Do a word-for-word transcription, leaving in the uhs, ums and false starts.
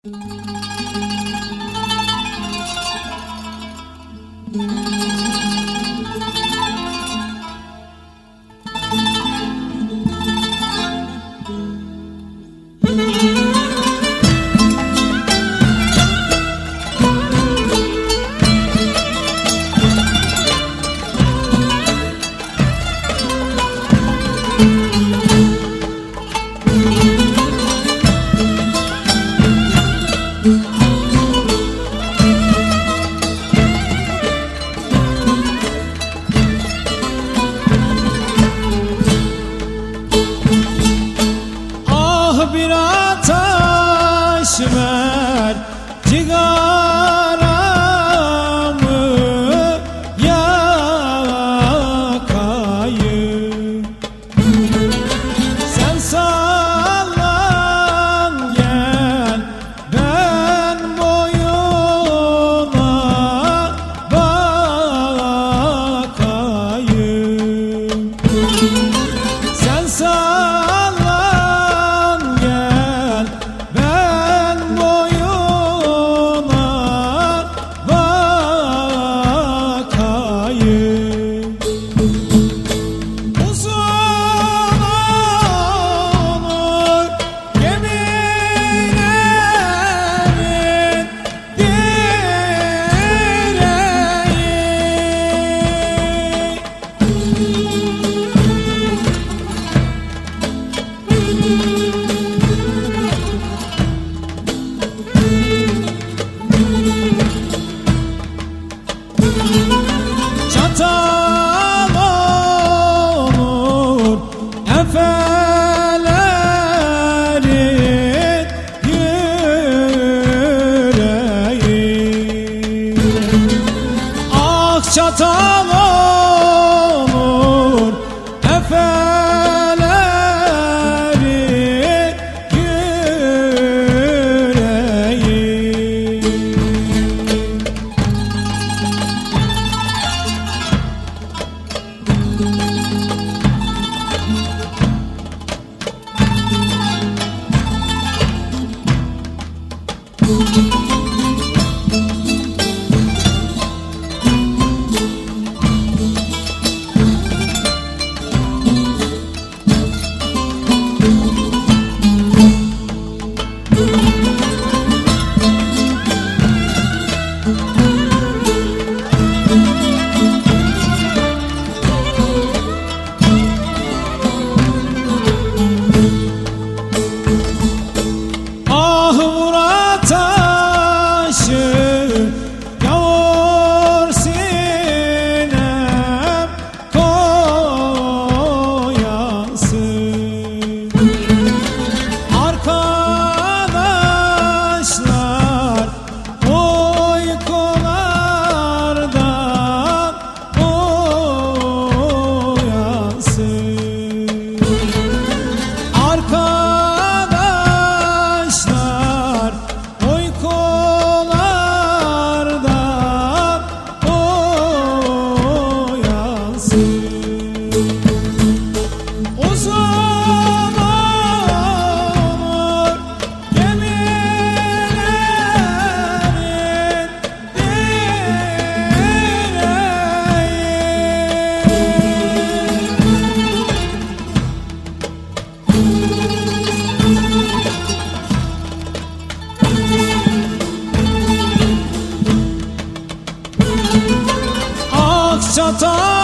Ah bir ateş ver cigaramı yakayım. Sen sallan gel ben boyuna bakayım. Sen sallan gel ben boyuna bakayım. Uzun olur gemilerin direği. Çatal olur efelerin yüreği. Ah çatal olur efelerin yüreği. Ah vur ataşı yavur sinem koyasın. Arkadaşlar uykulardan uyansın. Arkadaşlar uykulardan uyansın. Uzun olur gemilerin direği. Ah çatal